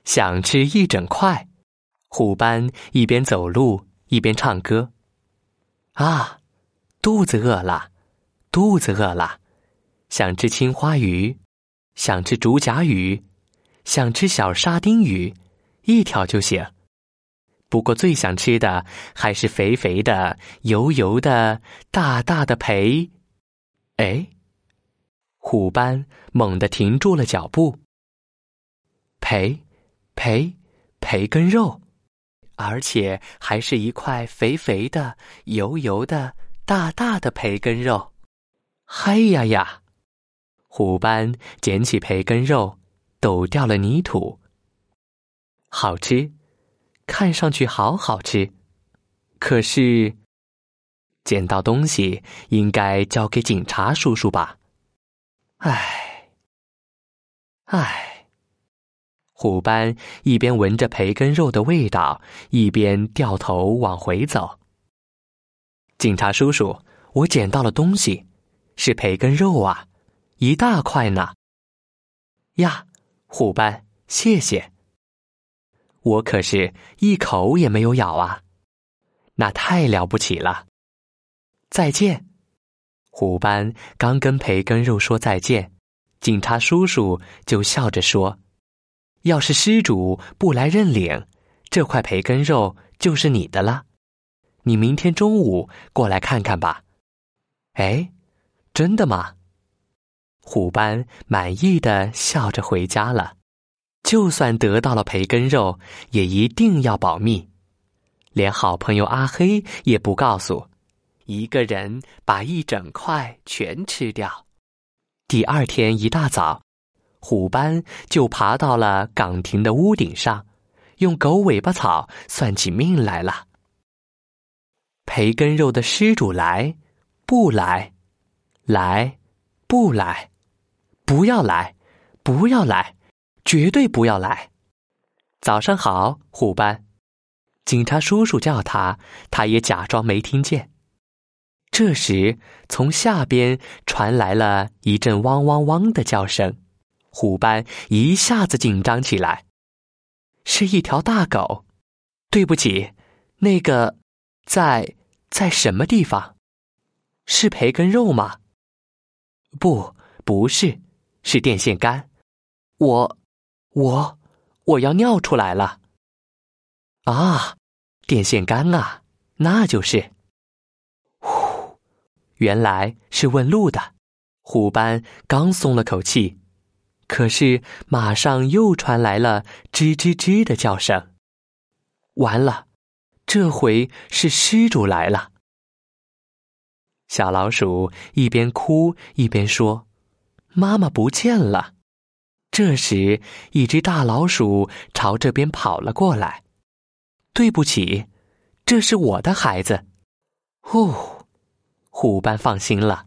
想吃一整块。虎斑一边走路一边唱歌。啊，肚子饿了，肚子饿了，想吃青花鱼，想吃竹荚鱼，想吃小沙丁鱼，一条就行。不过最想吃的还是肥肥的、油油的、大大的培。哎，虎斑猛地停住了脚步。培根肉，而且还是一块肥肥的、油油的、大大的培根肉。嗨呀呀！虎斑捡起培根肉，抖掉了泥土。好吃，看上去好好吃，可是捡到东西应该交给警察叔叔吧？唉，虎斑一边闻着培根肉的味道，一边掉头往回走。警察叔叔，我捡到了东西，是培根肉啊，一大块呢。呀，虎斑，谢谢。我可是一口也没有咬啊，那太了不起了。再见。虎斑刚跟培根肉说再见，警察叔叔就笑着说，要是失主不来认领，这块培根肉就是你的了。你明天中午过来看看吧。哎，真的吗？虎斑满意地笑着回家了。就算得到了培根肉，也一定要保密，连好朋友阿黑也不告诉，一个人把一整块全吃掉。第二天一大早，虎斑就爬到了岗亭的屋顶上，用狗尾巴草算起命来了。培根肉的失主来不来？来不来？不要来，不要来，绝对不要来。早上好，虎斑。警察叔叔叫他，他也假装没听见。这时，从下边传来了一阵汪汪汪的叫声，虎斑一下子紧张起来。是一条大狗。对不起，那个，在什么地方？是培根肉吗？不是，是电线杆。我要尿出来了。啊，电线杆啊，那就是。呼，原来是问路的。虎斑刚松了口气，可是马上又传来了吱吱吱的叫声。完了，这回是失主来了。小老鼠一边哭一边说，妈妈不见了。这时，一只大老鼠朝这边跑了过来。对不起，这是我的孩子。虎斑放心了。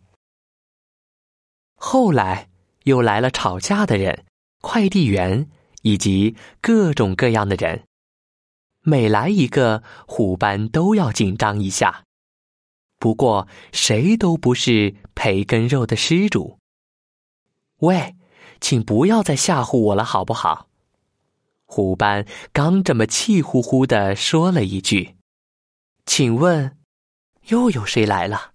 后来又来了吵架的人、快递员以及各种各样的人。每来一个，虎斑都要紧张一下。不过谁都不是培根肉的失主。喂，请不要再吓唬我了好不好？虎斑刚这么气呼呼地说了一句，请问又有谁来了？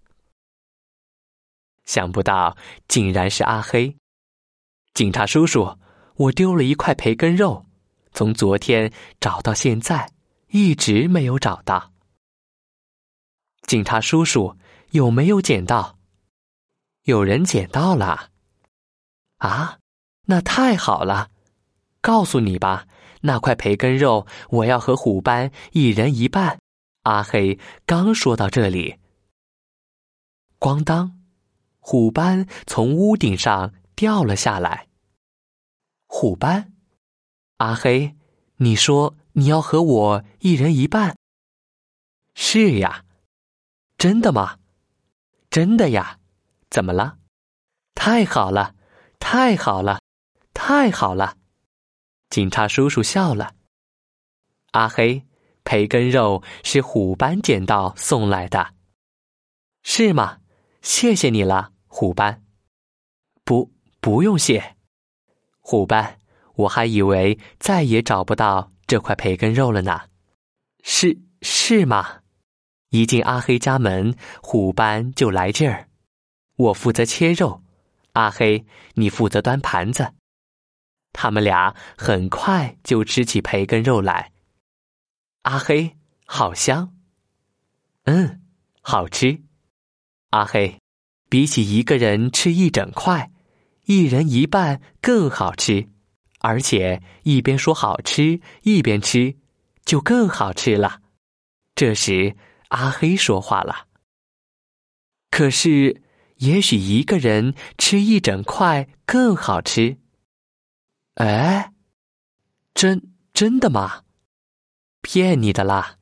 想不到竟然是阿黑。警察叔叔，我丢了一块培根肉，从昨天找到现在，一直没有找到。警察叔叔，有没有捡到？有人捡到了。啊，那太好了。告诉你吧，那块培根肉我要和虎斑一人一半。阿黑刚说到这里，咣当，虎斑从屋顶上掉了下来。虎斑，阿黑，你说你要和我一人一半？是呀。真的吗？真的呀。怎么了？太好了，太好了，太好了。警察叔叔笑了。阿黑，培根肉是虎斑捡到送来的。是吗？谢谢你了，虎斑。不用谢。虎斑， 我还以为再也找不到这块培根肉了呢。是吗？一进阿黑家门，虎斑就来劲儿。我负责切肉，阿黑，你负责端盘子。他们俩很快就吃起培根肉来。阿黑，好香。好吃。阿黑，比起一个人吃一整块，一人一半更好吃，而且一边说好吃，一边吃，就更好吃了。这时，阿黑说话了。可是，也许一个人吃一整块更好吃。哎，真的吗？骗你的啦！